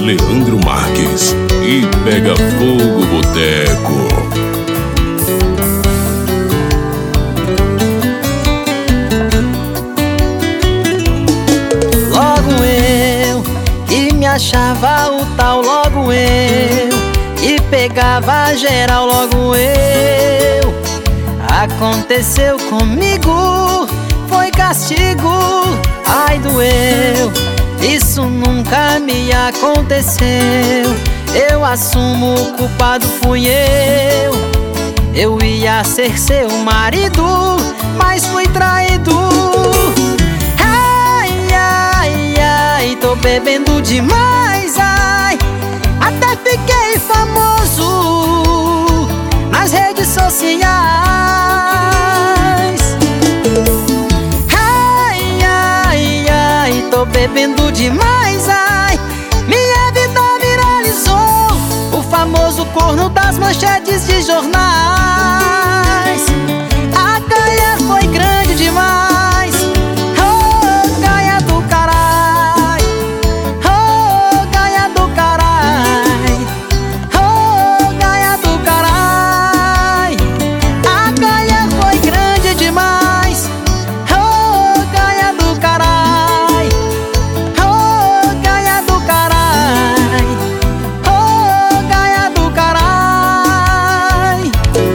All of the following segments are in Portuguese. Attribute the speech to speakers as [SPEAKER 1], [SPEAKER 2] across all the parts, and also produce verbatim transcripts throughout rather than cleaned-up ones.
[SPEAKER 1] Leandro Marques e Pega Fogo Boteco.
[SPEAKER 2] Logo eu, que me achava o tal, logo eu, e pegava geral, logo eu. Aconteceu comigo, foi castigo, ai doeu. Isso nunca me aconteceu. Eu assumo, o culpado fui eu. Eu ia ser seu marido, mas fui traído. Ai, ai, ai, tô bebendo demais, ai. Até fiquei famoso nas redes sociais. Ai, ai, ai, tô bebendo demais, ai. Minha vida viralizou, o famoso corno das manchetes de jornais. A ganha foi grande demais. Oh, ganha do carai. Oh, ganha do carai. Oh, ganha do carai. A ganha foi grande demais. Oh, ganha do carai. Oh, ganha do carai. Oh, ganha do carai.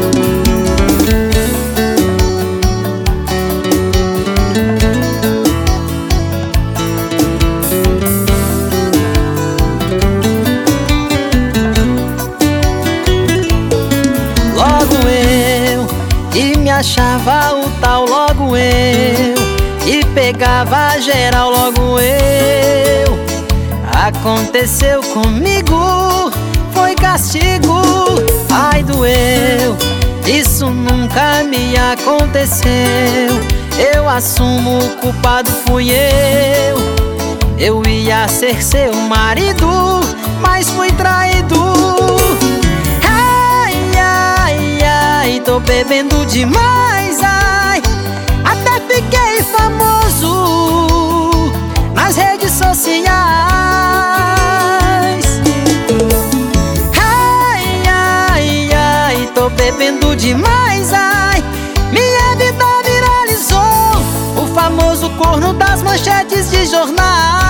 [SPEAKER 2] Logo eu, que me achava o tal, logo eu, e pegava geral, logo eu. Aconteceu comigo, foi castigo, ai doeu. Isso nunca me aconteceu. Eu assumo, o culpado fui eu. Eu ia ser seu marido, mas fui traído. Ai, ai, ai, tô bebendo demais, ai. Até fiquei famoso nas redes sociais. Ai, ai, ai, tô bebendo demais, ai. Minha vida viralizou, o famoso corno das manchetes de jornais.